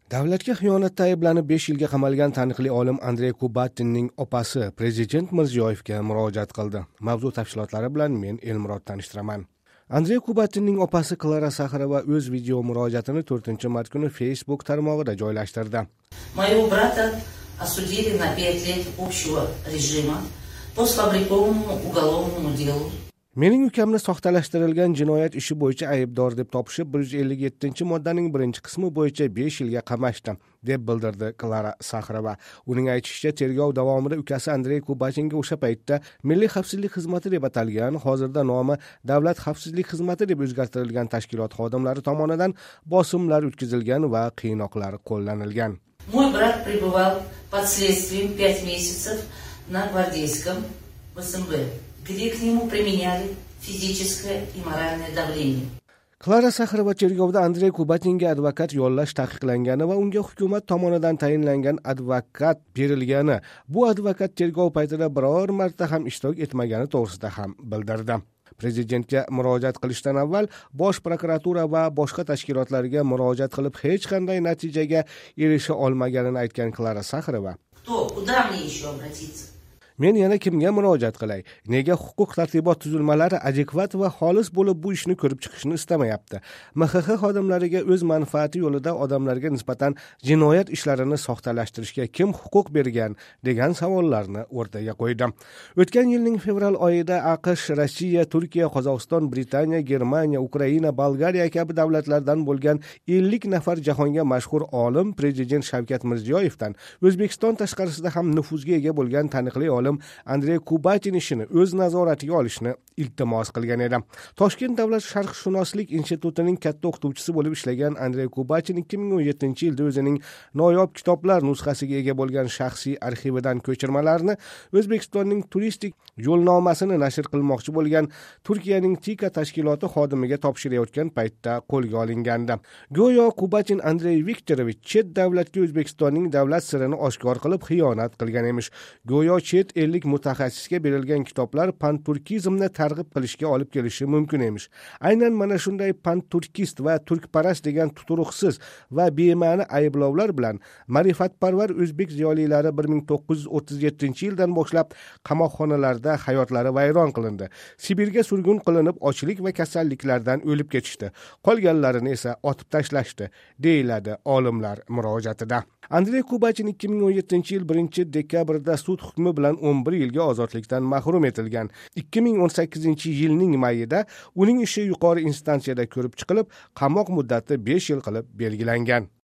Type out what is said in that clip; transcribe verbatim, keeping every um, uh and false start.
Davlatga xiyonatda ayblanib besh yilga qamalgan taniqli olim Andrey Kubatinning opasi Prezident Mirziyoyevga murojaat qildi. Mavzu tafsilotlari bilan men Elmurod tanishtiraman. Andrey Kubatinning opasi Klara Saxarova o'z video murojaatini to'rtinchi mart kuni Facebook tarmog'ida joylashtirdi. Моего брата осудили на пять лет общего режима по сфабрикованному уголовному делу. Mening ukamni soxtalashtirilgan jinoyat ishi bo'yicha aybdor deb topishib bir yuz ellik yettinchi moddaning birinchi qismi bo'yicha besh yilga qamashdi, deb bildirdi Klara Saxarova. Uning aytishicha, tergov davomida ukasi Andrey Kubatinga o'sha paytda Milliy xavfsizlik xizmati deb atalgan, hozirda nomi Davlat xavfsizlik xizmati deb o'zgartirilgan tashkilot xodimlari tomonidan bosimlar o'tkazilgan va qiynoqlar qo'llanilgan. Мой брат пребывал под следствием пять месяцев на Гвардейском в СМБ, где к нему применяли физическое и моральное давление. Klara Saxarova tergovda Andrey Kubatinga advokat yollash taqiqlangani va unga hukumat tomonidan tayinlangan advokat berilgani, bu advokat tergov paytida biror marta ham ishtirok etmagani to'g'risida ham bildirdi. Prezidentga murojaat qilishdan avval Bosh prokuratura va boshqa tashkilotlarga murojaat qilib hech qanday natijaga erisha olmaganini aytgan Klara Saxarova. Кто, куда мне еще обратиться? Men yana kimga murojaat qilay? Nega huquq tartibot tuzilmalari adekvat va xolis bo'lib bu ishni ko'rib chiqishni istamayapti? M X X xodimlariga o'z manfaati yo'lida odamlarga nisbatan jinoyat ishlarini soxtalashtirishga kim huquq bergan degan savollarni o'rtaga qo'ydi. O'tgan yilning fevral oyida AQSh, Rossiya, Turkiya, Qozog'iston, Britaniya, Germaniya, Ukraina, Bolgariya kabi davlatlardan bo'lgan ellik nafar jahonga mashhur olim Prezident Shavkat Mirziyoyevdan O'zbekiston tashqarisida ham nufuzga ega bo'lgan taniqli olim Andrey Kubatin ishini o'z nazoratiga olishni iltimos qilgan edi. Toshkent davlat sharqshunoslik institutining katta o'qituvchisi bo'lib ishlagan Andrey Kubatin ikki ming o'n yettinchi yilda o'zining noyob kitoblar nusxasiga ega bo'lgan shaxsiy arxividan ko'chirmalarni O'zbekistonning turistik yo'lnomasini nashr qilmoqchi bo'lgan Turkiyaning Tika tashkiloti xodimiga topshirayotgan paytda qo'lga olingandi. Go'yo Kubatin Andrey Viktorovich chet davlatga O'zbekistonning davlat sirini oshkor qilib xiyonat qilgan emish. Go'yo chet ellik mutaxassisga berilgan kitoblar panturkizmni targ'ib qilishga olib kelishi mumkin emish. Aynan mana shunday panturkist va turkparast degan tuturuqsiz va bema'ni ayblovlar bilan ma'rifatparvar o'zbek ziyolilari bir ming to'qqiz yuz o'ttiz yettinchi yildan boshlab qamoqxonalarda hayotlari vayron qilindi. Sibirga surgun qilinib, ochlik va kasalliklardan o'lib ketishdi. Qolganlarini esa otib tashlashdi, deyiladi olimlar murojaatida. Andrey Kubatin ikki ming o'n yettinchi yil birinchi dekabrda sud hukmi bilan o'n bir yilga ozodlikdan mahrum etilgan. ikki ming o'n sakkizinchi yilning mayida uning ishi yuqori instansiyada ko'rib chiqilib, qamoq muddati besh yil qilib belgilangan.